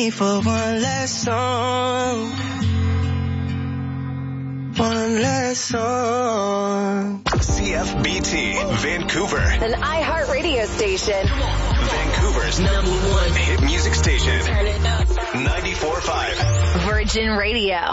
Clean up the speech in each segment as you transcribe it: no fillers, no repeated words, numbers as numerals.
me for one last song. One last song. CFBT, Vancouver. An iHeartRadio station. Vancouver's #1 hit music station. Turn it up. 94.5. Virgin Radio.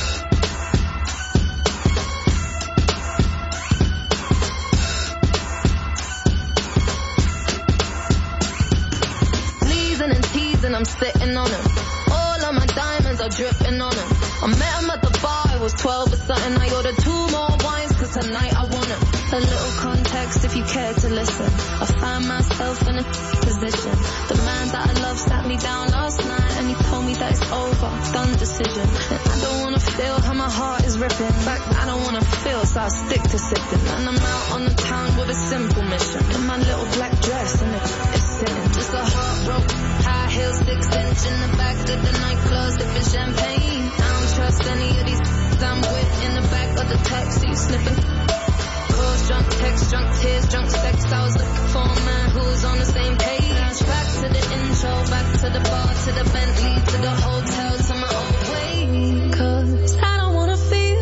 Sneezing and teasing, I'm sitting on him. All of my diamonds are dripping on him. I met him at the bar, I was 12 or something. I ordered 2 more wines, cause tonight I want him. A little context if you care to listen. I found myself in a position. The man that I love sat me down last night and he told me that it's over, done decision. And I don't wanna feel how my heart is ripping. In fact, I don't wanna feel, so I stick to sipping. And I'm out on the town with a simple mission. In my little black dress and it's sitting. Just a heart broke, high heels, 6 inch in the back of the nightclub, sipping champagne. I don't trust any of these I'm with in the back of the taxi, sniffing. Calls, drunk texts, drunk tears, drunk sex. I was looking for a man who was on the same page. Back to the intro, back to the bar, to the Bentley, to the hotel, to my old way. Cause I don't wanna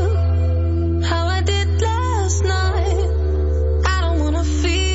feel how I did last night. I don't wanna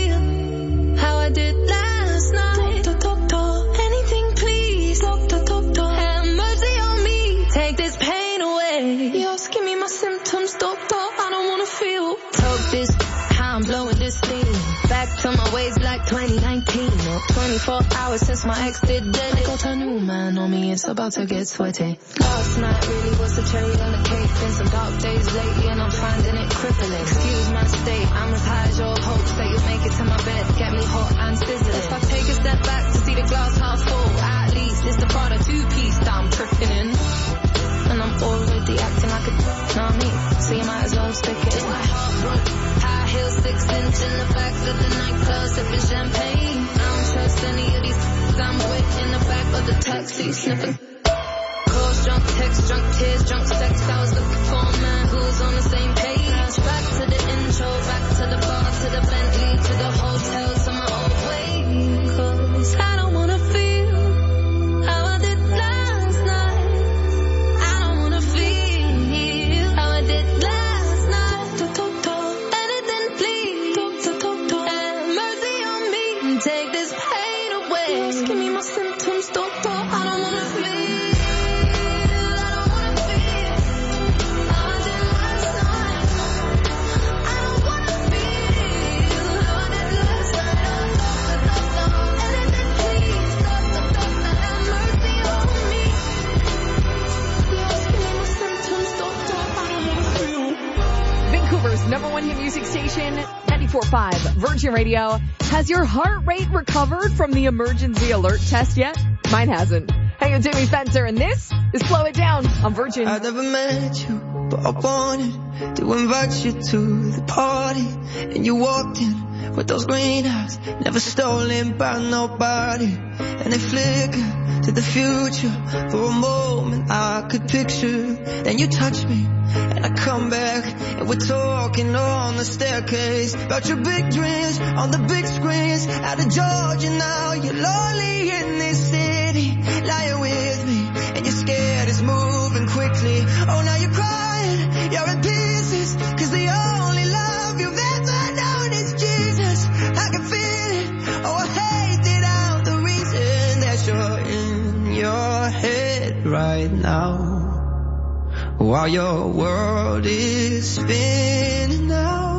feel how I did last night. Doctor, anything please. Doctor, have mercy on me. Take this pain away. Just give me my symptoms, doctor. I don't wanna feel. Talk this, how I'm blowing this steam. Back to my ways like 2019. Or 24 hours since my ex did dead. I got a new man on me, it's about to get sweaty. Last night really was the cherry on the cake. Been some dark days lately and I'm finding it crippling. Excuse my state, I'm as high as your hopes that you'll make it to my bed. Get me hot and sizzling. If I take a step back to see the glass half full, at least it's the part of 2-piece that I'm tripping in. And I'm already acting like a know me, so you might as well stick it. It's my heart broke, high heels, 6 inch in the back of the nightclub, sipping champagne. I don't trust any of these I'm with in the back of the taxi, sniffing. Calls, drunk texts, drunk tears, drunk sex. I was looking for a man who was on the same page. Back to the intro, back to the bar, to the Bentley, to the hotel, to my old way. Cause I don't wanna feel how I did last night. I don't wanna feel how I did last night. Doctor, anything please. Doctor, have mercy on me. Take this pain away. Just give me my symptoms, doctor. I don't wanna feel. Vancouver's #1 hit music station, 94.5 Virgin Radio. Has your heart rate recovered from the emergency alert test yet? Mine hasn't. Hey, I'm Jamie Fencer, and this is Slow It Down on Virgin. I never met you, but I wanted to invite you to the party. And you walked in with those green eyes, never stolen by nobody. And they flickered to the future. For a moment I could picture. Then you touched me, and I come back, and we're talking on the staircase about your big dreams on the big screens. Out of Georgia now, you're lonely in this city, lying with me, and you're scared it's moving quickly. Oh, now you're crying, you're in pieces, cause the only love you've ever known is Jesus. I can feel it, oh, I hate it out, the reason that you're in your head right now, while your world is spinning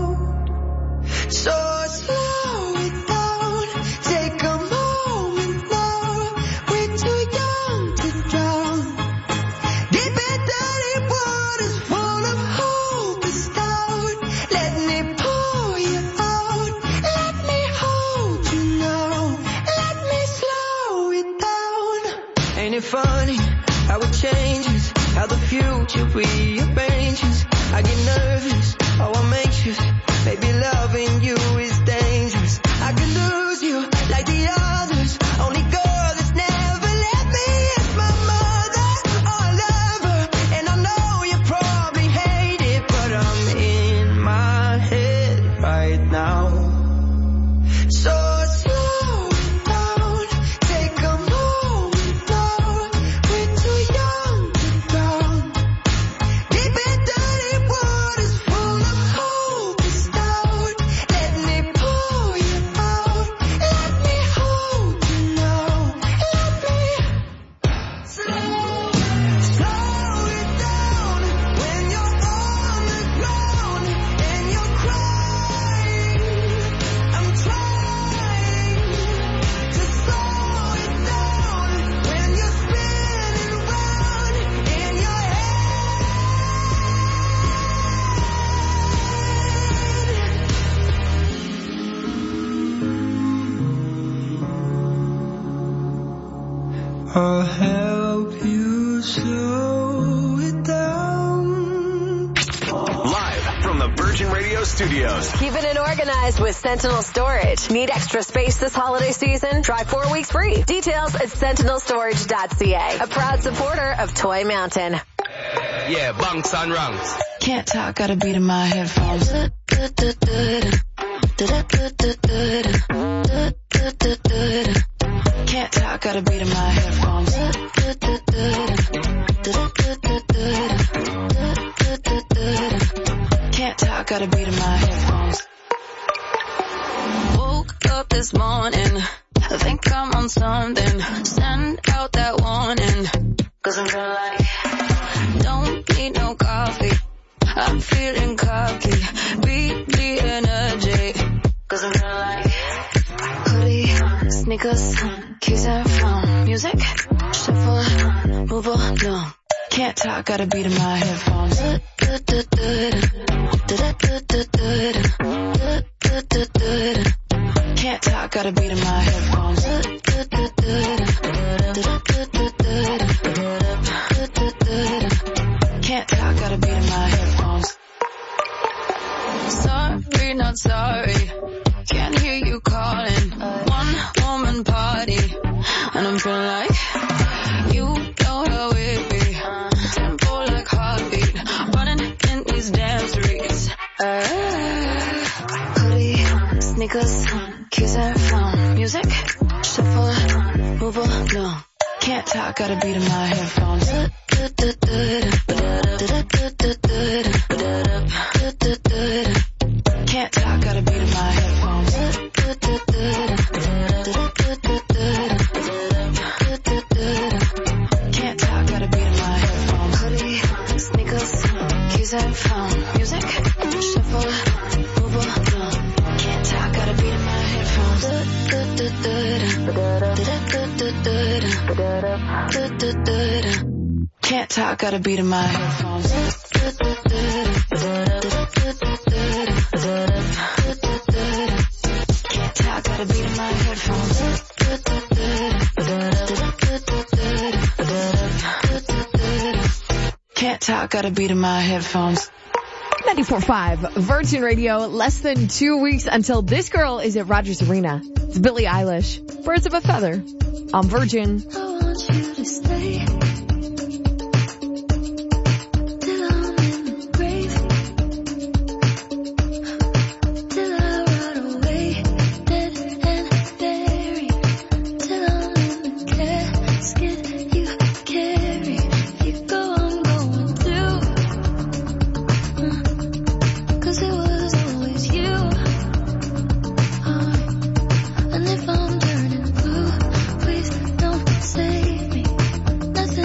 out. So slow it down, take a moment now. We're too young to drown. Deep in dirty waters full of hope and doubt. Let me pull you out, let me hold you now. Let me slow it down. Ain't it funny how it changes, how the future rearranges? I get nervous, oh I'm anxious. Maybe loving you is dangerous. I could lose you like the others. Only girl that's never let me is my mother. Oh, I love her, and I know you probably hate it, but I'm in my head right now. So slow it down, take a moment now. I'll help you slow it down. Live from the Virgin Radio studios. Keeping it organized with Sentinel Storage. Need extra space this holiday season? Try 4 weeks free. Details at sentinelstorage.ca. A proud supporter of Toy Mountain. Yeah, bunks and rungs. Can't talk, gotta beat in my headphones. Can't talk, gotta beat in my headphones. Can't talk, gotta beat in my headphones. Woke up this morning, I think I'm on something. Send out that warning, 'cause I'm feeling like don't need no coffee. I'm feeling cocky, beat the energy, 'cause I'm feeling like hoodie, sneakers, keys and phone, music, shuffle, move along. Can't talk, gotta beat in my headphones. Can't talk, gotta beat in my headphones. Can't talk, gotta beat in my headphones. Sorry, not sorry, can't hear you calling. One woman party, and I'm feeling like you know how it be. Tempo like heartbeat, running in these damn streets. Hoodie, sneakers, keys and phone, music, shuffle, move along. Can't talk, gotta beat in my headphones. Can't talk, gotta beat in my headphones. Can't talk, gotta beat in my headphones. Hoodie, sneakers, keys and phone, music, shuffle, move along. Can't talk, gotta beat in my headphones. Can't talk, gotta beat in my headphones. Can't talk, gotta beat in my headphones. Can't talk, gotta beat in my headphones. 94.5 Virgin Radio. Less than 2 weeks until this girl is at Rogers Arena. It's Billie Eilish. Birds of a Feather on Virgin. I want you to stay. And if I'm turning blue, please don't save me.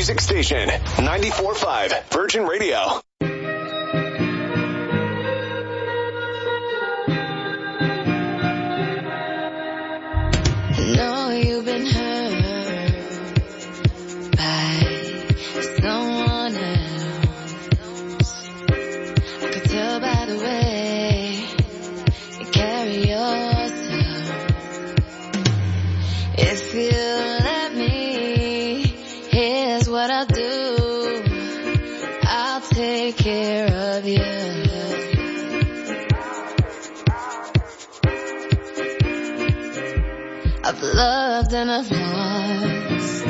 music station, 94.5 Virgin Radio. Know you've been hurt by someone else. I could tell by the way you carry yourself. If you let me, here's what I'll do. I'll take care of you. I've loved and I've lost.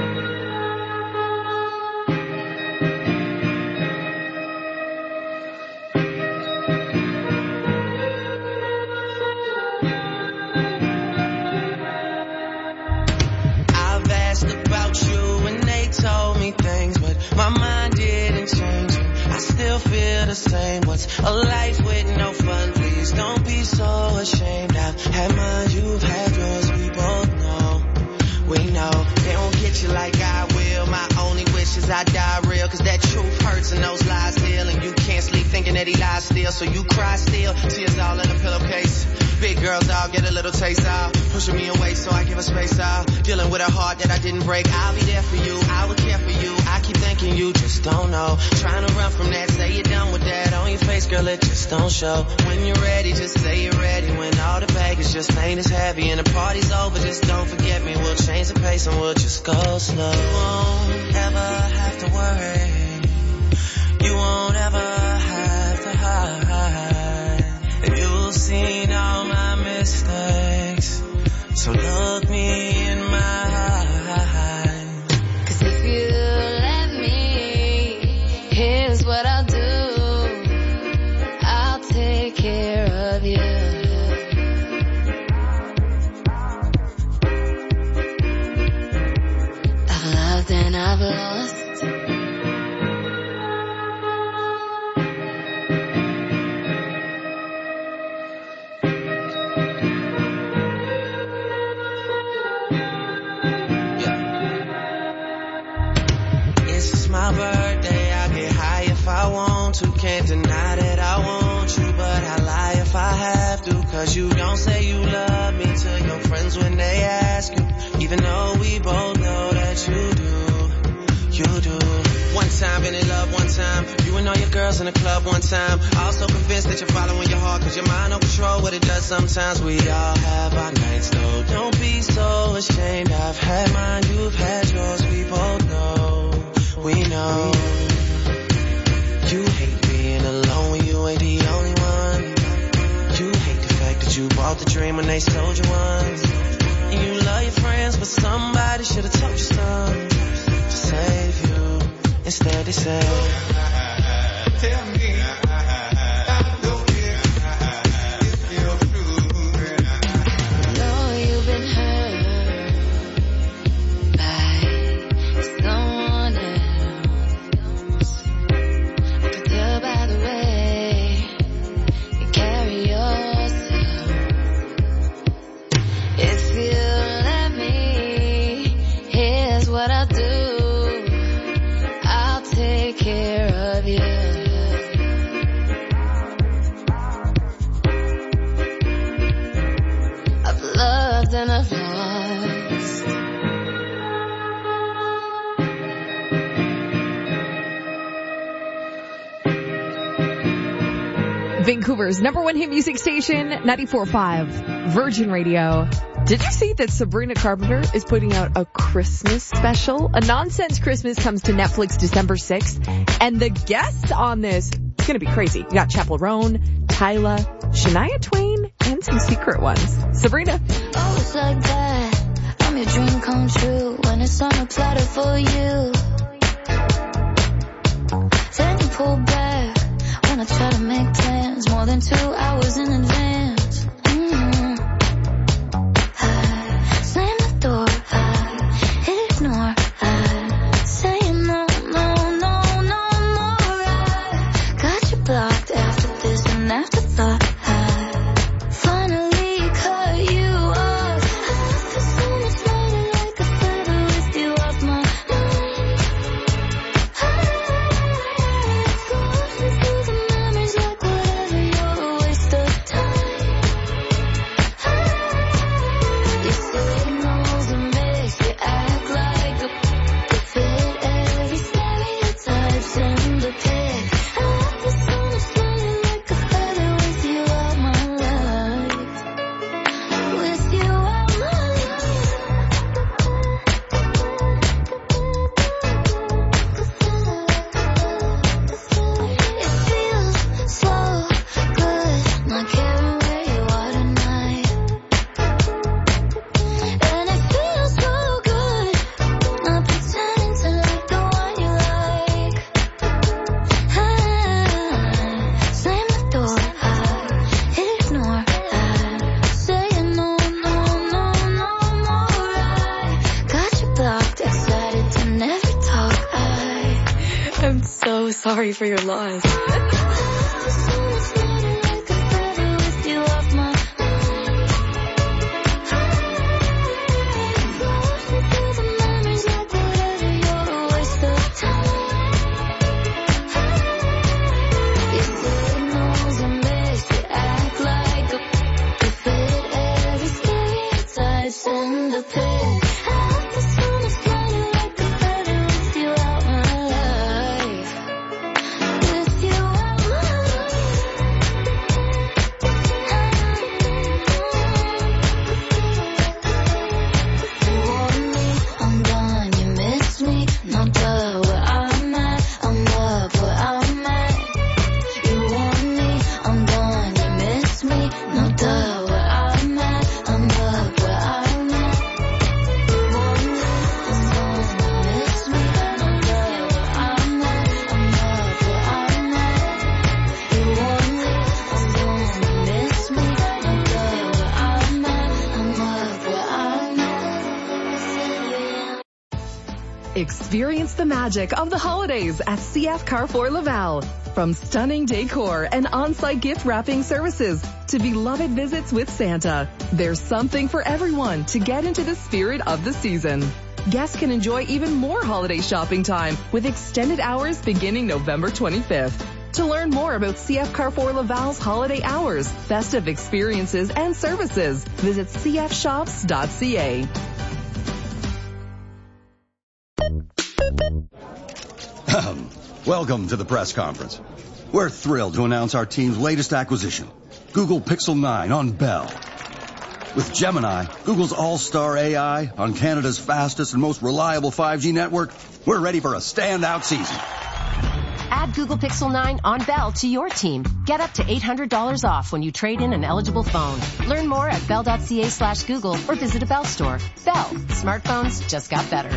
I've asked about you and they told me things, but my mind didn't change. I still feel the same. What's a life with no fun? Please don't be so ashamed. I've had mine, you've had yours. We both know, we know they won't get you like I will. My only wish is I die real, cause that truth hurts and those lies heal. And you can't sleep thinking that he lies still, so you cry still. Tears all in a pillowcase. Big girl dog, get a little taste out. Pushing me away so I give her space out. Dealing with a heart that I didn't break. I'll be there for you, I will care for you. I keep thinking you just don't know. Trying to run from that, say you're done with that. On your face, girl, it just don't show. When you're ready, just say you're ready. When all the baggage just ain't as heavy and the party's over, just don't forget me. We'll change the pace and we'll just go slow. You won't ever have to worry. You won't ever have to hide. And you'll see all my mistakes, so look me in my eyes. Cause if you let me, here's what I'll do. I'll take care of you. I've loved and I've lost. My birthday, I get high if I want to. Can't deny that I want you, but I lie if I have to. Cause you don't say you love me to your friends when they ask you, even though we both know that you do, you do. One time been in love, one time you and all your girls in the club, one time also convinced that you're following your heart, cause your mind don't control what it does sometimes. We all have our nights though, don't be so ashamed. I've had mine, you've had yours, we both know. We know you hate being alone when you ain't the only one. You hate the fact that you bought the dream when they sold you one. And you love your friends, but somebody should have told you something to save you. Instead they say, tell me. Vancouver's #1 hit music station, 94.5 Virgin Radio. Did you see that Sabrina Carpenter is putting out a Christmas special? A Nonsense Christmas comes to Netflix December 6th, and the guests on this, it's gonna be crazy. You got Chappell Roan, Tyla, Shania Twain, and some secret ones. Sabrina. Oh, it's like that. I'm your dream come true when it's on a platter for you. Then you pull back when I try to make plans more than 2 hours in advance. I slam the door, I ignore, I say no, no, no, no more. I got you blocked after this and afterthought. I finally cut you off. I feel so much lighter like a feather with you off my mind. sorry for your loss. Experience the magic of the holidays at CF Carrefour Laval. From stunning decor and on-site gift wrapping services to beloved visits with Santa, there's something for everyone to get into the spirit of the season. Guests can enjoy even more holiday shopping time with extended hours beginning November 25th. To learn more about CF Carrefour Laval's holiday hours, festive experiences, and services, visit cfshops.ca. Welcome to the press conference. We're thrilled to announce our team's latest acquisition, Google Pixel 9 on Bell. With Gemini, Google's all-star AI on Canada's fastest and most reliable 5G network, we're ready for a standout season. Add Google Pixel 9 on Bell to your team. Get up to $800 off when you trade in an eligible phone. Learn more at bell.ca/Google or visit a Bell store. Bell. Smartphones just got better.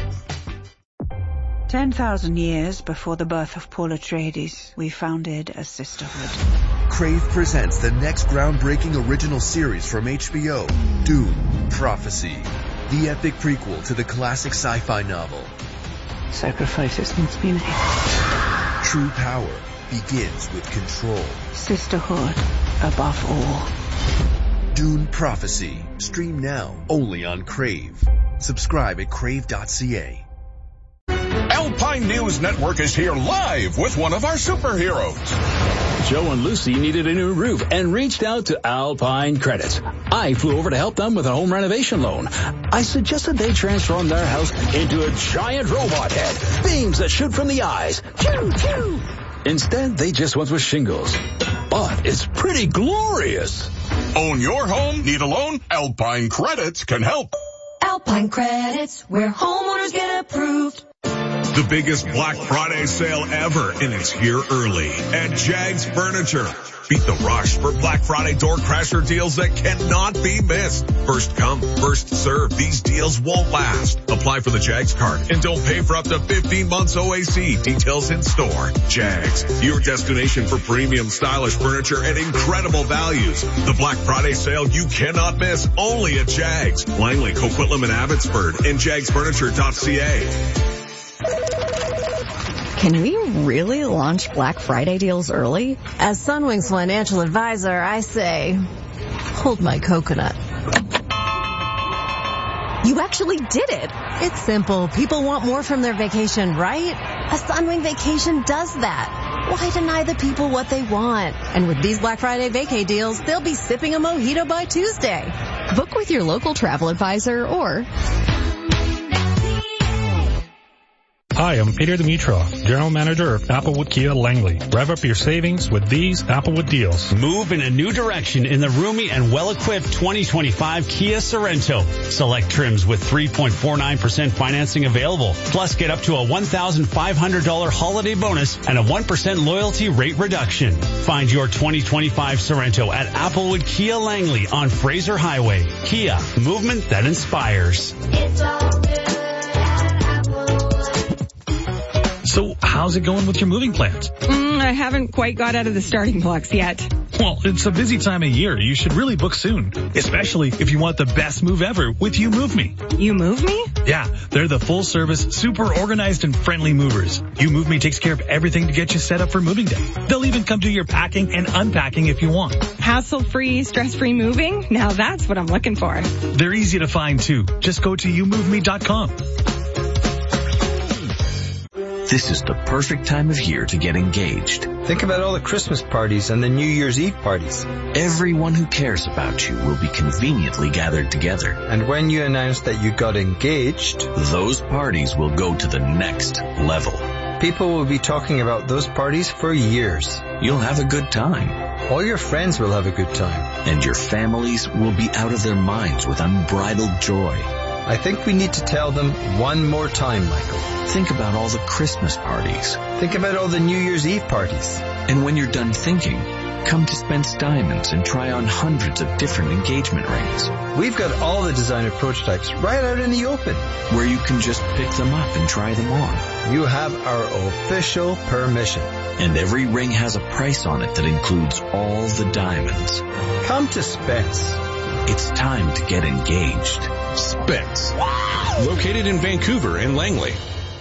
10,000 years before the birth of Paul Atreides, we founded a sisterhood. Crave presents the next groundbreaking original series from HBO, Dune: Prophecy, the epic prequel to the classic sci-fi novel. Sacrifices must be made. True power begins with control. Sisterhood above all. Dune: Prophecy. Stream now, only on Crave. Subscribe at crave.ca. Alpine News Network is here live with one of our superheroes. Joe and Lucy needed a new roof and reached out to Alpine Credit. I flew over to help them with a home renovation loan. I suggested they transform their house into a giant robot head, beams that shoot from the eyes. Choo, choo. Instead, they just went with shingles. But it's pretty glorious. Own your home? Need a loan? Alpine Credits can help. Alpine Credits, where homeowners get approved. The biggest Black Friday sale ever, and it's here early at Jags Furniture. Beat the rush for Black Friday door crasher deals that cannot be missed. First come, first serve. These deals won't last. Apply for the Jags card and don't pay for up to 15 months OAC. Details in store. Jags, your destination for premium stylish furniture at incredible values. The Black Friday sale you cannot miss, only at Jags. Langley, Coquitlam, and Abbotsford, and jagsfurniture.ca. Can we really launch Black Friday deals early? As Sunwing's financial advisor, I say, hold my coconut. You actually did it. It's simple. People want more from their vacation, right? A Sunwing vacation does that. Why deny the people what they want? And with these Black Friday vacay deals, they'll be sipping a mojito by Tuesday. Book with your local travel advisor or... Hi, I'm Peter Dimitrov, General Manager of Applewood Kia Langley. Rev up your savings with these Applewood deals. Move in a new direction in the roomy and well-equipped 2025 Kia Sorento. Select trims with 3.49% financing available. Plus, get up to a $1,500 holiday bonus and a 1% loyalty rate reduction. Find your 2025 Sorento at Applewood Kia Langley on Fraser Highway. Kia, movement that inspires. It's all good. So how's it going with your moving plans? I haven't quite got out of the starting blocks yet. Well, it's a busy time of year. You should really book soon, especially if you want the best move ever with You Move Me. You Move Me? Yeah, they're the full-service, super organized and friendly movers. You Move Me takes care of everything to get you set up for moving day. They'll even come do your packing and unpacking if you want. Hassle-free, stress-free moving? Now that's what I'm looking for. They're easy to find too. Just go to YouMoveMe.com. This is the perfect time of year to get engaged. Think about all the Christmas parties and the New Year's Eve parties. Everyone who cares about you will be conveniently gathered together. And when you announce that you got engaged, those parties will go to the next level. People will be talking about those parties for years. You'll have a good time. All your friends will have a good time. And your families will be out of their minds with unbridled joy. I think we need to tell them one more time, Michael. Think about all the Christmas parties. Think about all the New Year's Eve parties. And when you're done thinking, come to Spence Diamonds and try on hundreds of different engagement rings. We've got all the designer prototypes right out in the open, where you can just pick them up and try them on. You have our official permission. And every ring has a price on it that includes all the diamonds. Come to Spence. It's time to get engaged. Spence. Located in Vancouver and Langley.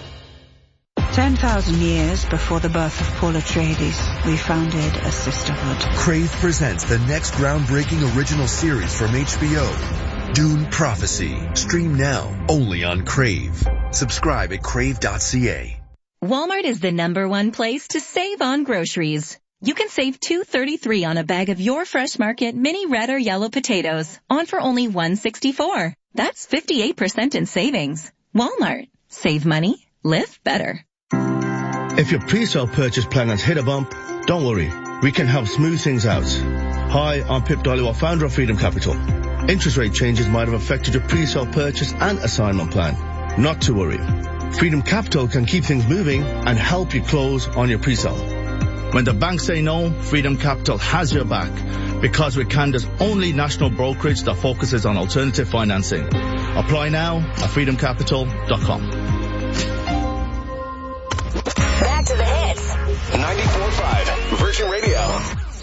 10,000 years before the birth of Paul Atreides, we founded a sisterhood. Crave presents the next groundbreaking original series from HBO, Dune Prophecy. Stream now, only on Crave. Subscribe at crave.ca. Walmart is the #1 place to save on groceries. You can save $2.33 on a bag of your Fresh Market mini red or yellow potatoes, on for only $1.64. That's 58% in savings. Walmart. Save money. Live better. If your pre-sale purchase plan has hit a bump, don't worry. We can help smooth things out. Hi, I'm Pip Dhaliwal, founder of Freedom Capital. Interest rate changes might have affected your pre-sale purchase and assignment plan. Not to worry. Freedom Capital can keep things moving and help you close on your pre-sale. When the banks say no, Freedom Capital has your back, because we're Canada's only national brokerage that focuses on alternative financing. Apply now at freedomcapital.com. Back to the hits. 94.5 Virgin Radio.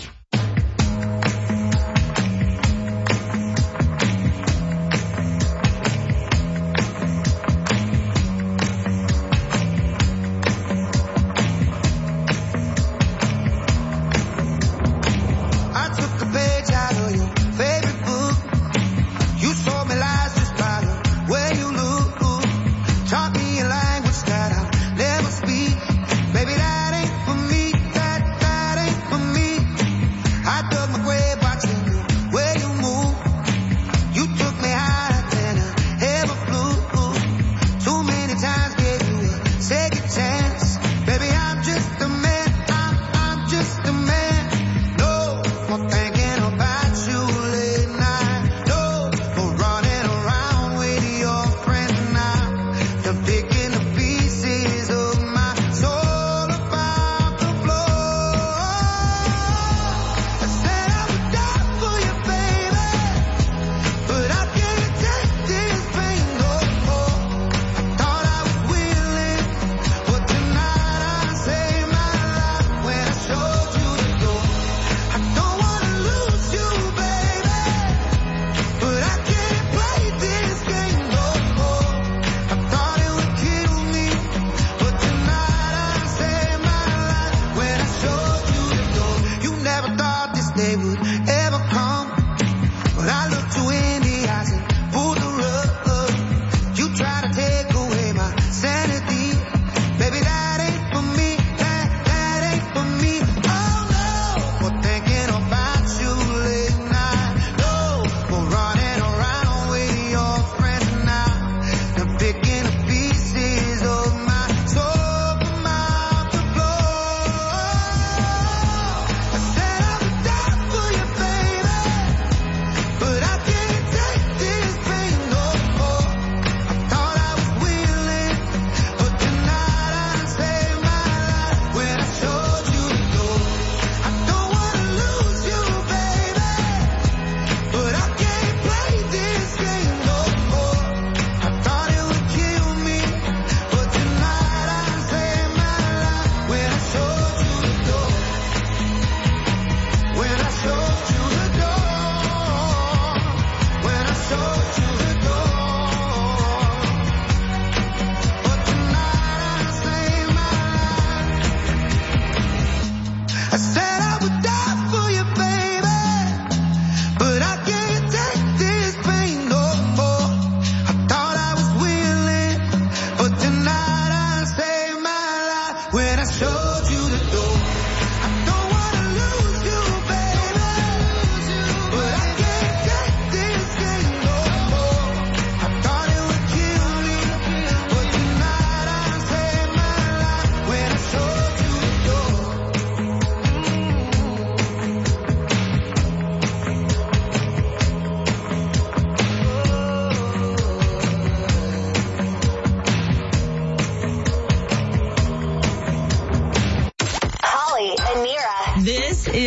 Baby, that ain't for me, that ain't for me.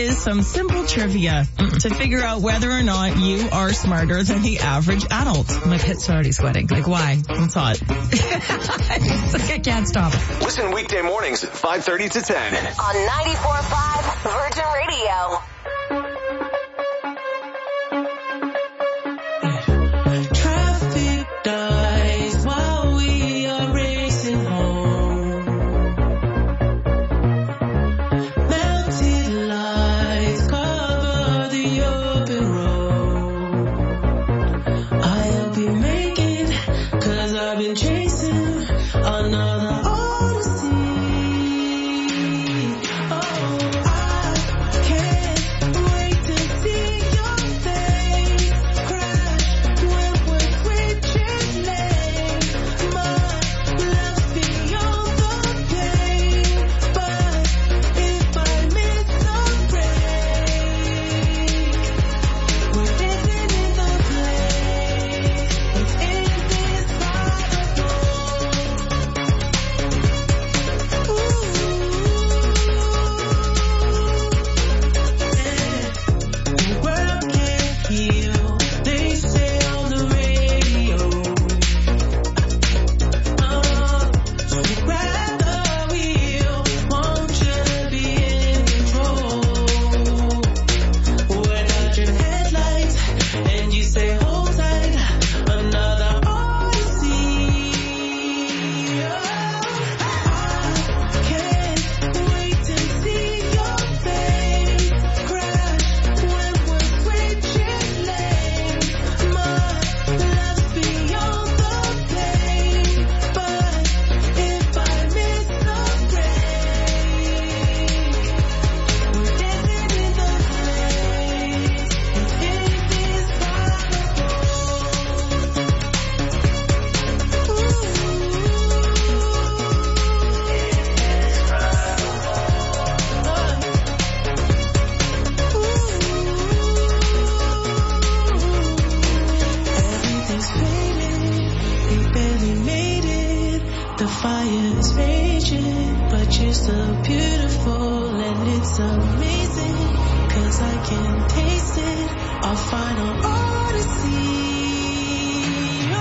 is some simple trivia to figure out whether or not you are smarter than the average adult. My pit's already sweating. Like, why? It's hot. I can't stop. Listen weekday mornings at 5:30 to 10. On 94.5 Virgin Radio. Traffic dies while we are racing home. Melted lights cover the open road. I'll be making, 'cause I've been chasing another odyssey. Oh, I can't wait to see your face crash when we're switching lanes. My love's beyond the pain, but if I miss the break, we're dancing in the place. It's indescribable. The world can't heal, they say on the radio. So grab the wheel, won't you be in control? We're not your headlights, and you say hold tight, another odyssey. I can't wait to see your face crash when we're switching lanes. My love's beyond the pain, but if I miss the break, we're dancing in the place. It's Everything's fading, we barely made it. The fire is raging, but you're so beautiful and it's amazing, 'cause I can taste it, our final odyssey. I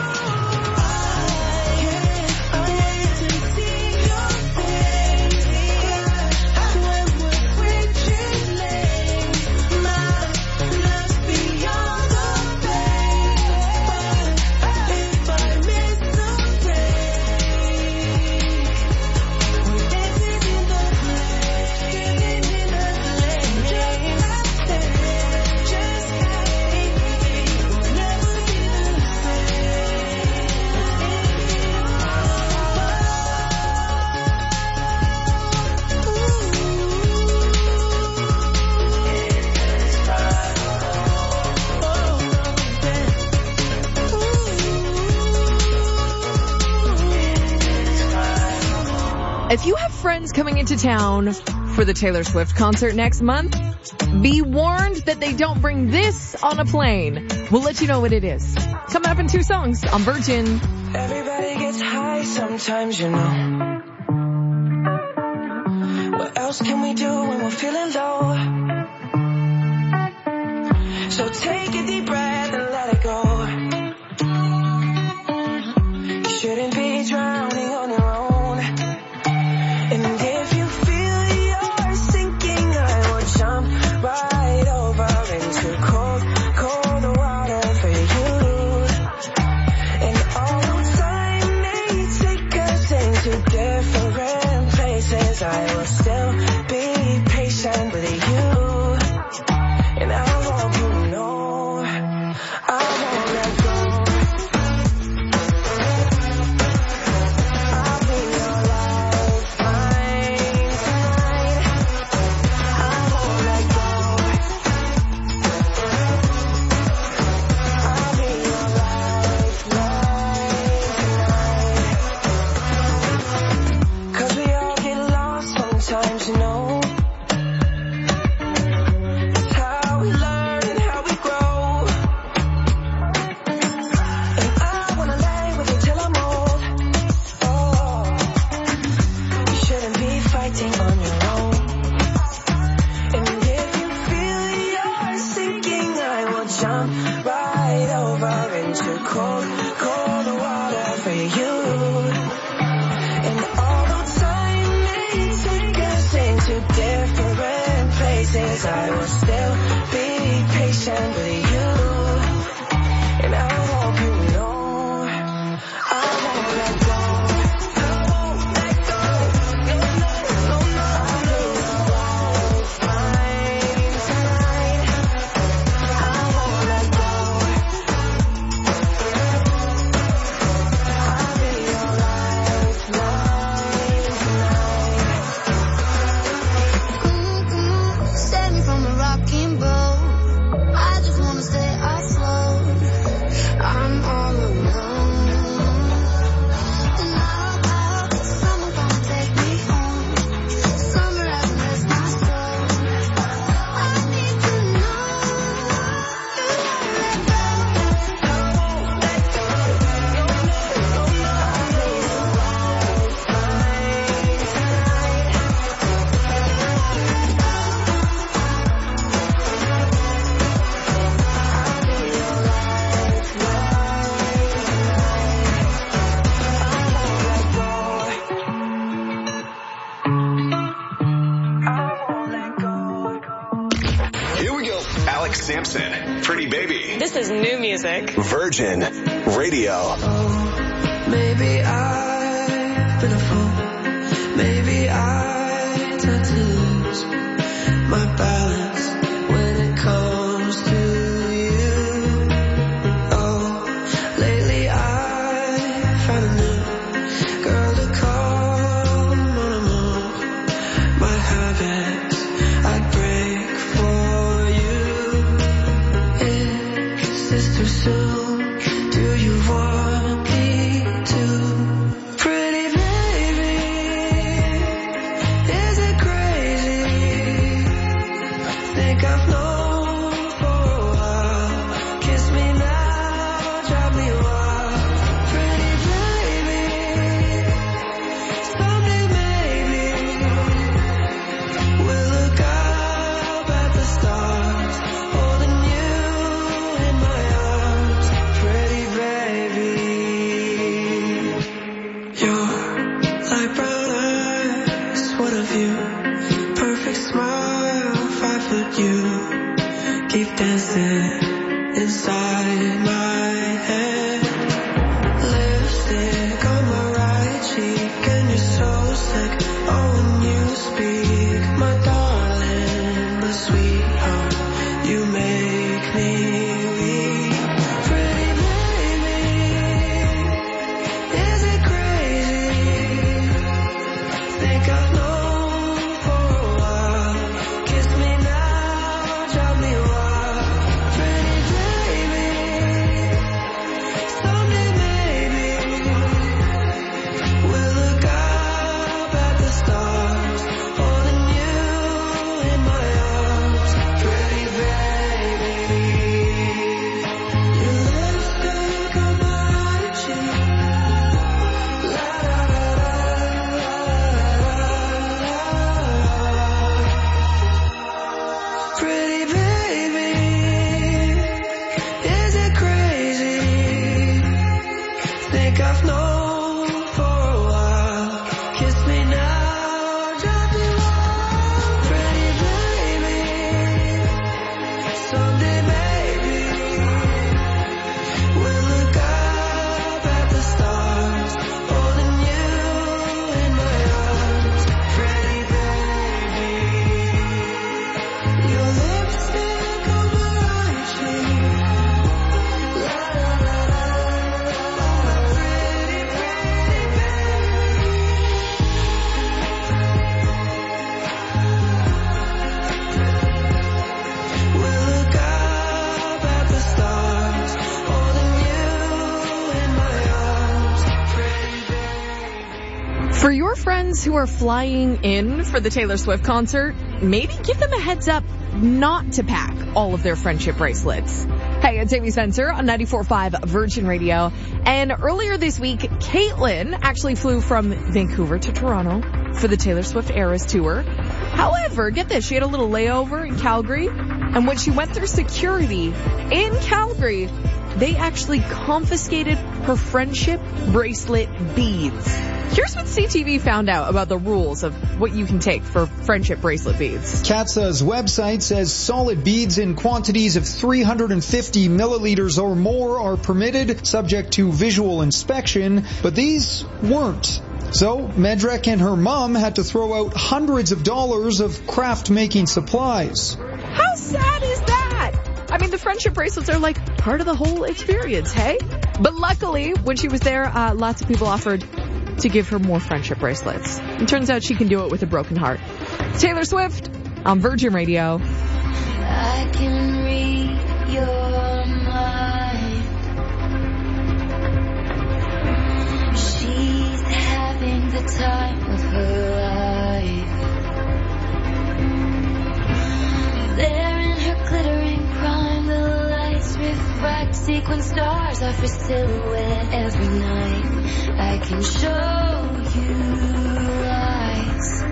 can't wait to see your face crash when we're switching lanes. My love's beyond the pain, but if I miss the break, we're dancing in the place, dancing in the place. Just hate me, we'll never be the If you have friends coming into town for the Taylor Swift concert next month, be warned that they don't bring this on a plane. We'll let you know what it is. Coming up in 2 songs on Virgin. Everybody gets high sometimes, you know. What else can we do when we're feeling low? So take a deep breath and let it go. You shouldn't be drowning on your own. And if you feel you're sinking, I will jump right over into cold, cold water for you. And although time may take us into different places, I will still be patient with you. And I want you to know the cold, cold water for you. And although time may take us into different places, I will still be patient with you. And I hope you know I won't let go. I won't let go. No, no, no, no. I'll be fine tonight. I won't let go. I'll be your lifeline tonight. Save me from a rocking boat. I just wanna stay afloat. I'm all alone. And I hope someone gonna take me home. Summer hasn't left my soul. I need to know you won't let go. I won't let go. No, no, no, no. I'll be your lifeline tonight. I'll be your Here we go. Alex Sampson, Pretty Baby. This is new music. Virgin Radio. Maybe I've been a fool. Maybe I tend to lose my balance when it comes to you. Oh, lately I found a new girl to call mon amour. My habits I'd break for you. Is this too soon? Do you want me to? Pretty baby, is it crazy? Think I've known for a while. Kiss me now, drive me wild. Pretty baby, someday maybe we'll look up at the stars, holding you in my arms. Pretty baby, you're like brown eyes, what of you? Perfect smile, 5 foot you. Keep dancing inside my head. Lipstick on my right cheek, and you're so sick. Oh, when you speak, my darling, my sweetheart, you make me weak. Pretty baby, is it crazy? Think I've known for a while. Kiss me now, drive me wild. Pretty baby, someday maybe we'll look up at the stars, holding you in my arms. Pretty baby, your lipstick on my right cheek. La la la la la. Pretty baby, is it crazy? Think I've known for a while. Kiss me now, drive me wild. Pretty baby, someday maybe we'll look up at the stars, holding you in my arms. Pretty baby, your lipstick on my right cheek. La la la la la. Pretty we'll look up at the stars, holding you in my arms. For your friends who are flying in for the Taylor Swift concert, maybe give them a heads up not to pack all of their friendship bracelets. Hey, it's Amy Spencer on 94.5 Virgin Radio. And earlier this week, Caitlyn actually flew from Vancouver to Toronto for the Taylor Swift Eras Tour. However, get this, she had a little layover in Calgary. And when she went through security in Calgary, they actually confiscated her friendship bracelet beads. Here's what CTV found out about the rules of what you can take for friendship bracelet beads. CATSA's website says solid beads in quantities of 350 milliliters or more are permitted, subject to visual inspection, but these weren't. So, Medrek and her mom had to throw out hundreds of dollars of craft-making supplies. How sad is that? I mean, the friendship bracelets are like part of the whole experience, hey? But luckily, when she was there, lots of people offered to give her more friendship bracelets. It turns out she can do it with a broken heart. Taylor Swift on Virgin Radio. I can read your mind. She's having the time of her life. There in her glittering prime, the lights refract. Sequin stars are for silhouette every night. I can show you lights.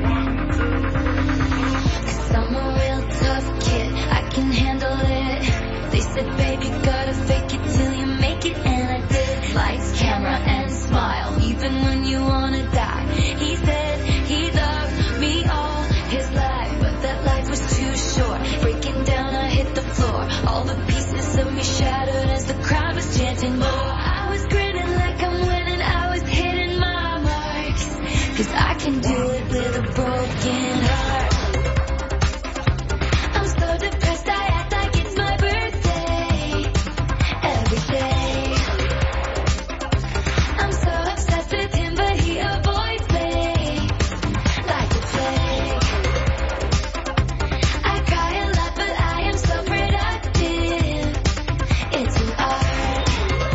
'Cause I'm a real tough kid, I can handle it. They said, baby, gotta fake it till you make it, and I did. Lights, camera, and smile, even when you wanna die. He said he loved me all his life, but that life was too short. Breaking down, I hit the floor. All the pieces of me shattered as the crowd was chanting more. I was grinning like I'm winning, I was hitting my marks. 'Cause I can do it with a broken heart. I'm so depressed, I act like it's my birthday. Every day. I'm so obsessed with him, but he avoids me like a plague. I cry a lot, but I am so productive. It's an art.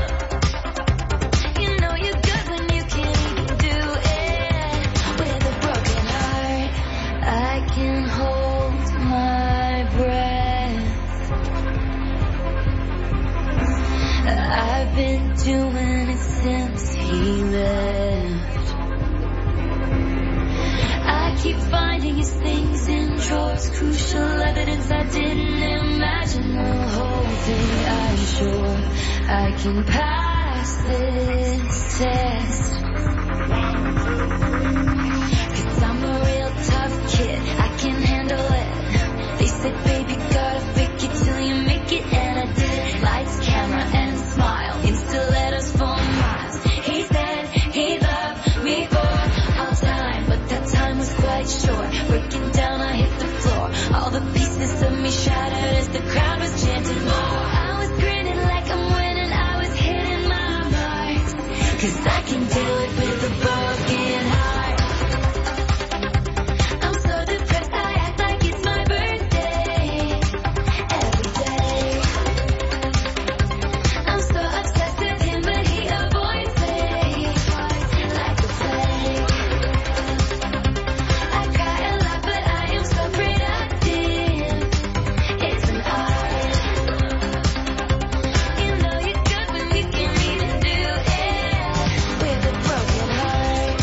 You know you're good when you can't even do it with a broken heart. I can hold my breath. I've been doing it since he left. I keep finding his things in drawers, crucial evidence I didn't imagine the whole thing. I'm sure I can pass this test. 'Cause I'm a real tough kid, I can handle it. They said, baby, gotta fake it till you make it, and I did. Lights, camera, and smile, in stilettos for miles. He said he loved me for all time, but that time was quite short. Breaking down, I hit the floor. All the pieces of me shattered as the crowd was chanting more. I was grinning like I'm winning, I was hitting my marks. 'Cause I can do it with a broken heart. I'm so depressed, I act like it's my birthday. Every day. I'm so obsessed with him, but he avoids me like a plague. I cry a lot, but I am so productive. It's an art. You know you're good when you can't even do it with a broken heart.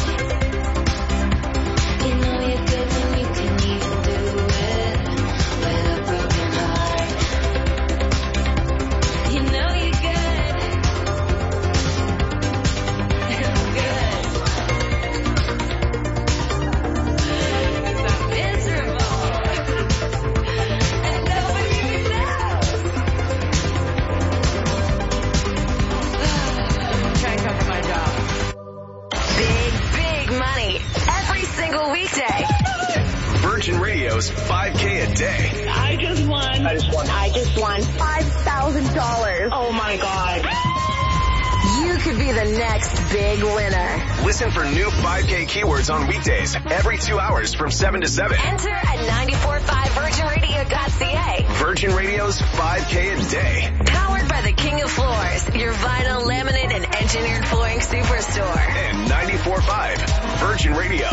You know you're good when you can't even do it with a broken heart. You know you're good. I'm good. I'm miserable. And nobody even knows. Try and cover my job. Big money every single weekday. Virgin Radio's 5K a day. I just won. $5,000. Oh my God. You could be the next big winner. Listen for new 5K keywords on weekdays every 2 hours from 7 to 7. Enter at 945virginradio.ca. Virgin Radio's 5K a day. Powered by the King of Floors, your vinyl, laminate, and engineered flooring superstore. And 94.5 Virgin Radio.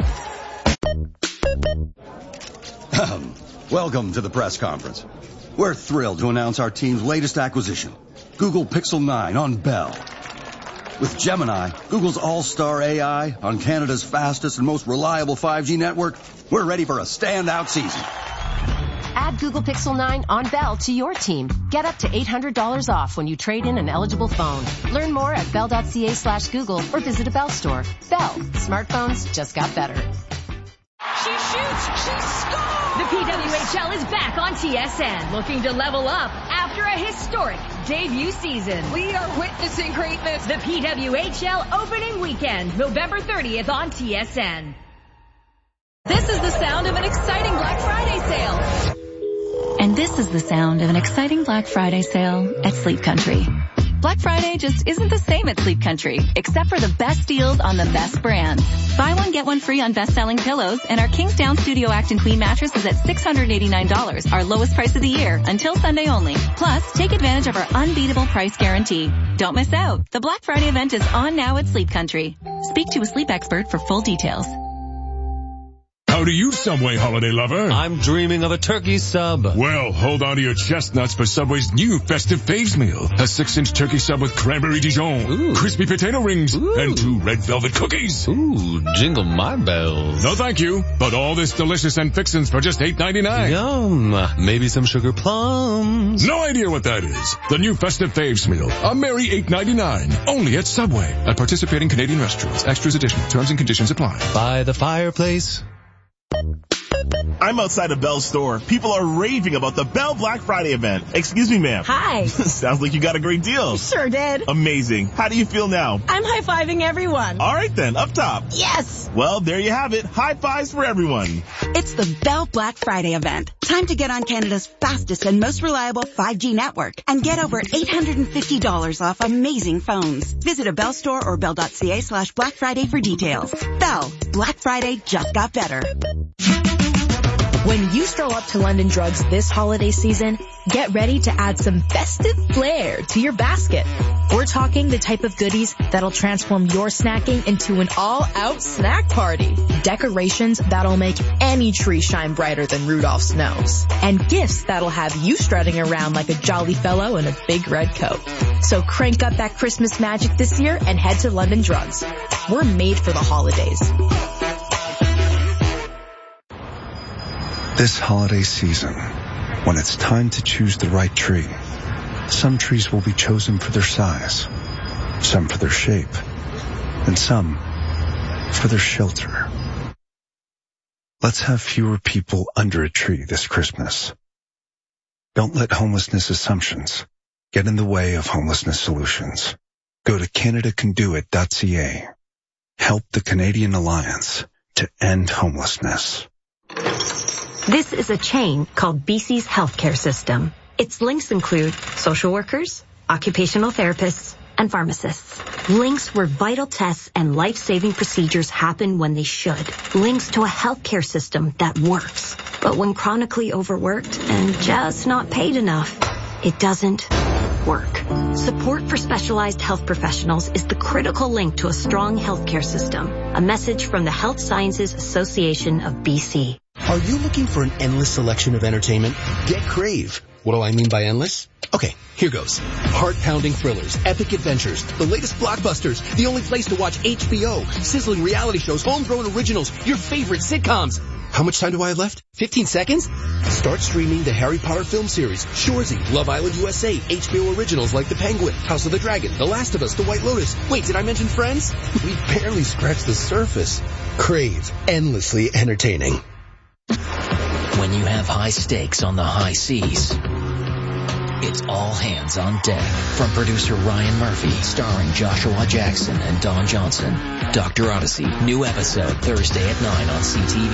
Welcome to the press conference. We're thrilled to announce our team's latest acquisition, Google Pixel 9 on Bell. With Gemini, Google's all-star AI on Canada's fastest and most reliable 5G network, we're ready for a standout season. Add Add Google Pixel 9 on Bell to your team. Get up to $800 off when you trade in an eligible phone. Learn more at bell.ca/Google or visit a Bell store. Bell. Smartphones just got better. She shoots. She scores. The PWHL is back on TSN, looking to level up after a historic debut season. We are witnessing greatness. The PWHL opening weekend, November 30th on TSN. This is the sound of an exciting Black Friday sale. And this is the sound of an exciting Black Friday sale at Sleep Country. Black Friday just isn't the same at Sleep Country, except for the best deals on the best brands. Buy one, get one free on best-selling pillows, and our Kingsdown Studio Acton Queen mattress is at $689, our lowest price of the year, until Sunday only. Plus, take advantage of our unbeatable price guarantee. Don't miss out. The Black Friday event is on now at Sleep Country. Speak to a sleep expert for full details. How do you, Subway holiday lover? I'm dreaming of a turkey sub. Well, hold on to your chestnuts for Subway's new festive faves meal. A 6-inch turkey sub with cranberry Dijon, Ooh. crispy potato rings, Ooh. and 2 red velvet cookies. Ooh, jingle my bells. No thank you, but all this delicious and fixins for just $8.99. Yum. Maybe some sugar plums. No idea what that is. The new festive faves meal. A merry $8.99. Only at Subway. At participating Canadian restaurants. Extras additional. Terms and conditions apply. By the fireplace. I'm outside a Bell store. People are raving about the Bell Black Friday event. Excuse me, ma'am. Hi. Sounds like you got a great deal. Sure did. Amazing. How do you feel now? I'm high-fiving everyone. All right then, up top. Yes. Well, there you have it. High fives for everyone. It's the Bell Black Friday event. Time to get on Canada's fastest and most reliable 5G network and get over $850 off amazing phones. Visit a Bell store or bell.ca/Black Friday for details. Bell. Black Friday just got better. When you stroll up to London Drugs this holiday season, get ready to add some festive flair to your basket. We're talking the type of goodies that'll transform your snacking into an all-out snack party. Decorations that'll make any tree shine brighter than Rudolph's nose. And gifts that'll have you strutting around like a jolly fellow in a big red coat. So crank up that Christmas magic this year and head to London Drugs. We're made for the holidays. This holiday season, when it's time to choose the right tree, some trees will be chosen for their size, some for their shape, and some for their shelter. Let's have fewer people under a tree this Christmas. Don't let homelessness assumptions get in the way of homelessness solutions. Go to CanadaCanDoIt.ca. Help the Canadian Alliance to end homelessness. This is a chain called BC's healthcare system. Its links include social workers, occupational therapists, and pharmacists. Links where vital tests and life-saving procedures happen when they should. Links to a healthcare system that works. But when chronically overworked and just not paid enough, it doesn't work. Support for specialized health professionals is the critical link to a strong healthcare system. A message from the Health Sciences Association of BC. Are you looking for an endless selection of entertainment? Get Crave. What do I mean by endless? Okay, here goes. Heart-pounding thrillers, epic adventures, the latest blockbusters, the only place to watch HBO, sizzling reality shows, homegrown originals, your favorite sitcoms. How much time do I have left? 15 seconds? Start streaming the Harry Potter film series, Shoresy, Love Island USA, HBO originals like The Penguin, House of the Dragon, The Last of Us, The White Lotus. Wait, did I mention Friends? We barely scratched the surface. Crave. Endlessly entertaining. When you have high stakes on the high seas, it's all hands on deck. From producer Ryan Murphy, starring Joshua Jackson and Don Johnson. Dr. Odyssey, new episode Thursday at 9 on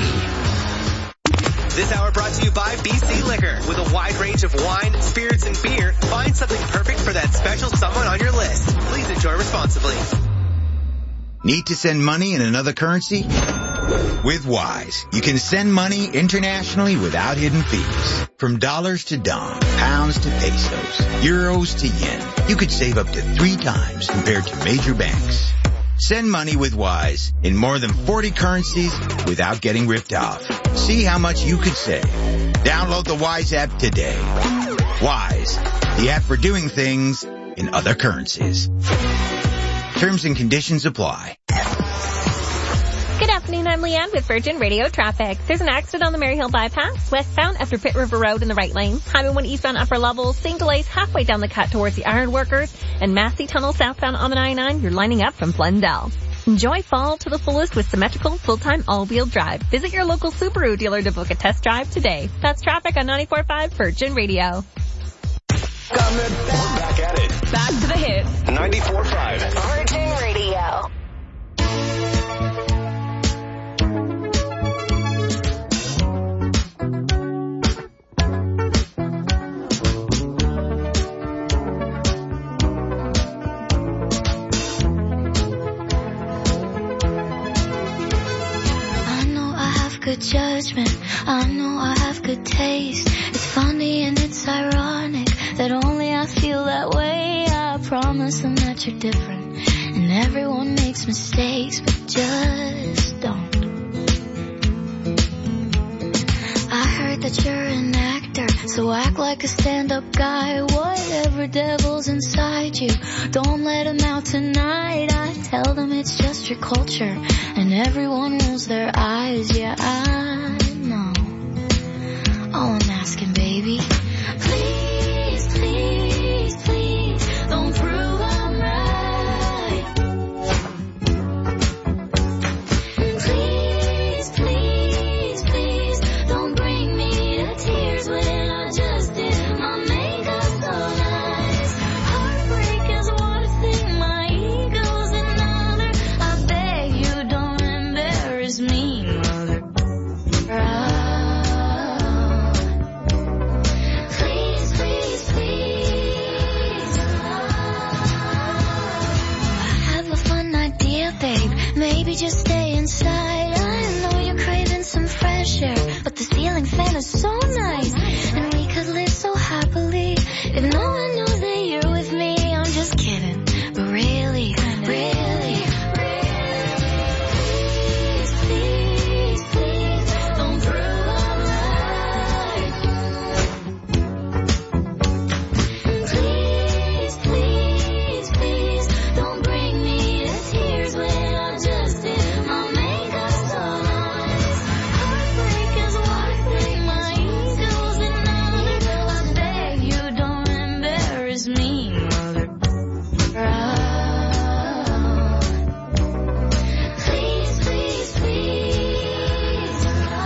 CTV. This hour brought to you by BC Liquor. With a wide range of wine, spirits, and beer, find something perfect for that special someone on your list. Please enjoy responsibly. Need to send money in another currency? With Wise, you can send money internationally without hidden fees. From dollars to dong, pounds to pesos, euros to yen, you could save up to 3 times compared to major banks. Send money with Wise in more than 40 currencies without getting ripped off. See how much you could save. Download the Wise app today. Wise, the app for doing things in other currencies. Terms and conditions apply. Good afternoon. afternoon. I'm Leanne with Virgin Radio Traffic. There's an accident on the Maryhill Bypass, westbound after Pitt River Road in the right lane. Highway 1 eastbound upper levels, seeing delays halfway down the cut towards the Ironworkers. And Massey Tunnel southbound on the 99, you're lining up from Glendale. Enjoy fall to the fullest with symmetrical, full-time, all-wheel drive. Visit your local Subaru dealer to book a test drive today. That's traffic on 94.5 Virgin Radio. We're back at it. Back to the hits. 94.5 Virgin Radio. Good judgment, I know I have good taste. It's funny and it's ironic that only I feel that way. I promise them that you're different, and everyone makes mistakes, but just don't. I heard that you're an actor, so act like a stand-up guy. Whatever devil's inside you, don't let him out tonight. I tell them it's just your culture, and everyone rolls their eyes. Yeah, I know. All I'm asking, baby, please, please, please, don't prove I'm right. Please, please, please, don't bring me to tears when I just did my makeup so nice. Heartbreak is one thing, my ego's another. I beg you don't embarrass me, mother. Please, please, please. I have a fun idea, babe. Maybe just stay inside. I know you're craving some fresh air, but the ceiling fan is so nice, and we could live so happily if no one knows that you're with me. I'm just kidding, but really, really. Please, please, please, don't prove I'm right. Please, please, please, don't bring me to tears when I just did my makeup so nice. Heartbreak is one thing, my ego's another. I beg you don't embarrass me, mother. Please, please, please.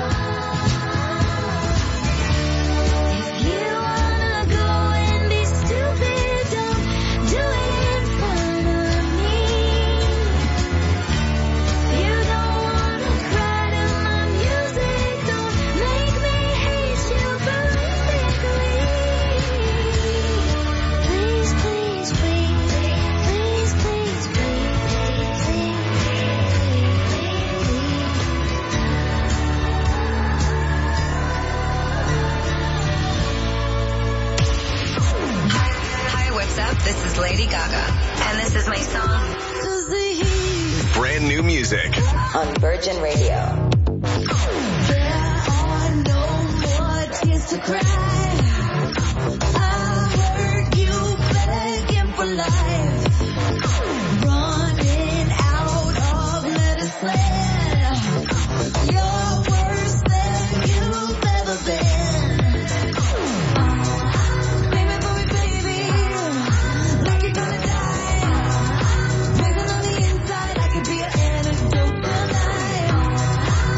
If you wanna go and be stupid, don't do it in front of me. You don't wanna cry to my music, don't make me hate you horrifically. Please, please, please, please, please, Hi, what's up? This is Lady Gaga, and this is my song. Brand new music. On Virgin Radio. There are no more tears to cry. I heard you begging for life, running out of medicine. You're worse than you've ever been. Baby, baby, like you're gonna die. Breathing on the inside, I could be an antidote for life.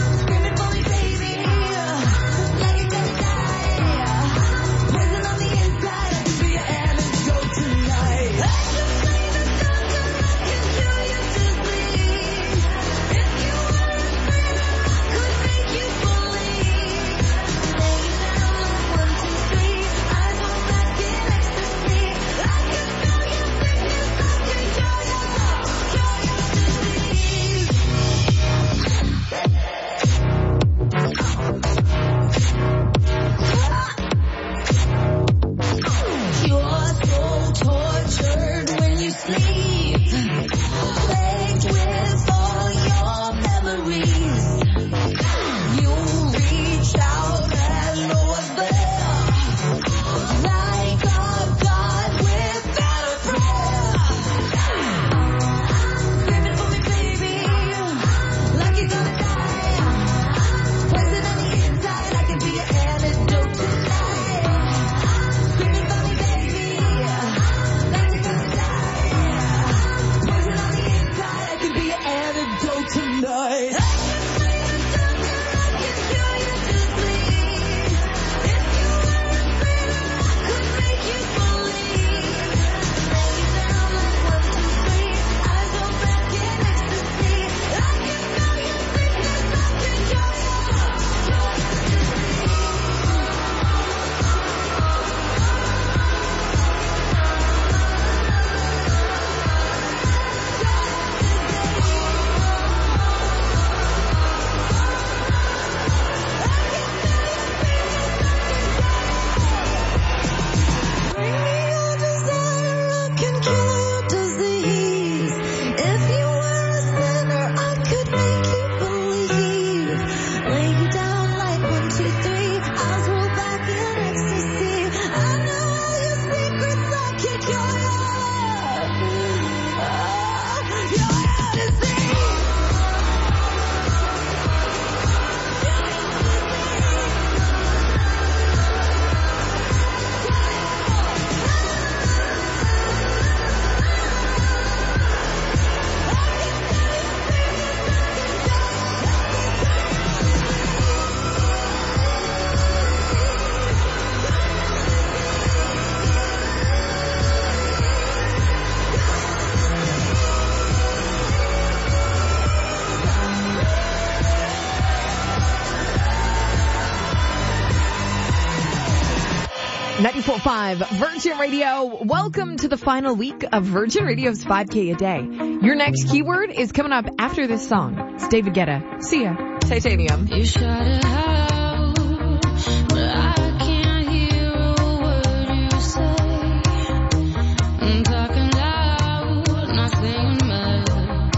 94.5 Virgin Radio. Welcome to the final week of Virgin Radio's 5K a day. Your next keyword is coming up after this song. It's David Guetta. See ya. Titanium. You shut it out, but I can't hear a word you say. I'm talking loud, not saying much.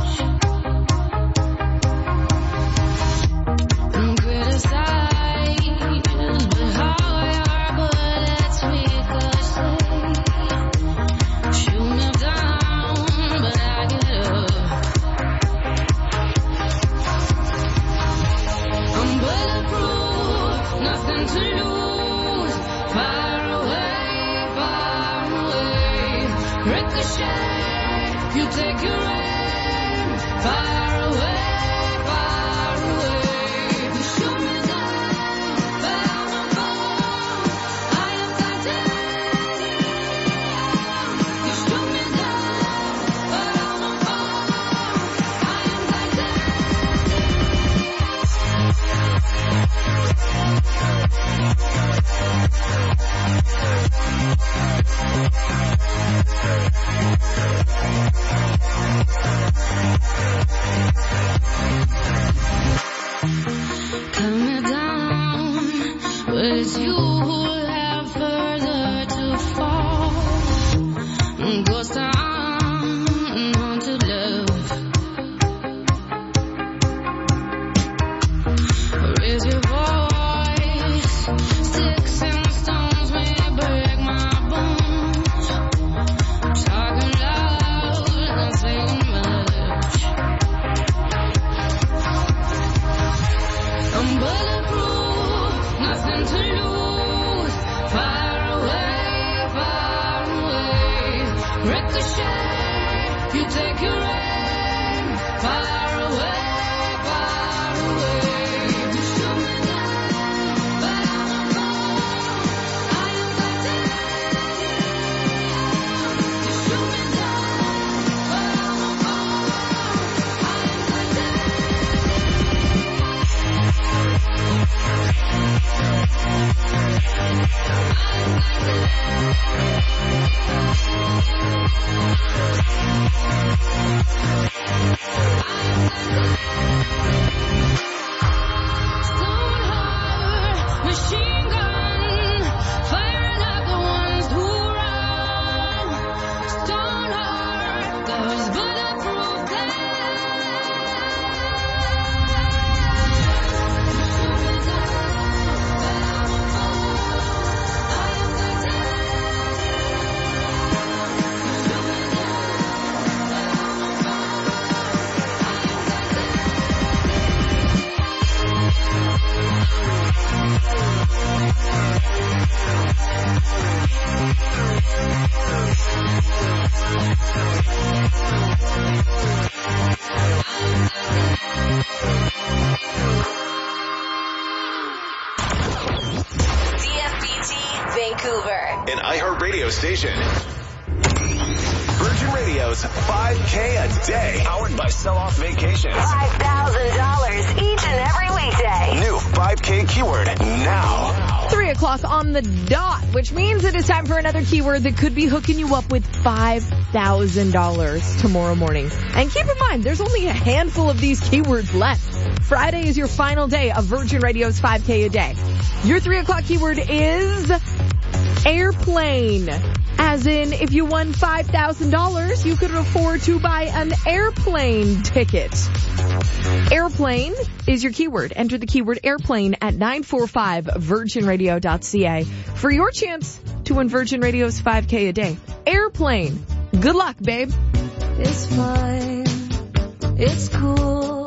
I'm criticized, but how your bullets ricochet. Shoot me down, but I get up. I'm bulletproof, nothing to lose. Far away, ricochet. You take your aim. Far away, you shoot me down, but I won't fall. I am titanium. You shoot me down, but I won't fall. I am Calm me down, but it's you who have further to fall. Ghost town, haunted love. Raise your voice, sticks and stones may break my bones. Talking loud, not saying much. I'm bulletproof, nothing to lose. Far away, ricochet. You take your aim. Far away, you shoot me down, but I won't fall. I am titanium. You shoot me down, but I won't fall. I am Stone Harbor, machine gun, firing at the ones who run. Stone Harbor, there's bulletproof DFBT Vancouver. An iHeartRadio station. Virgin Radio's 5K a day. Powered by Sell-Off Vacations. $5,000 each and every weekday. New 5K keyword now. 3 o'clock on the dot, which means it is time for another keyword that could be hooking you up with $5,000 tomorrow morning. And keep in mind, there's only a handful of these keywords left. Friday is your final day of Virgin Radio's 5K a day. Your 3 o'clock keyword is airplane. As in, if you won $5,000, you could afford to buy an airplane ticket. Airplane is your keyword. Enter the keyword airplane at 945virginradio.ca for your chance to win Virgin Radio's 5K a day. Airplane. Good luck, babe. It's fine. It's cool.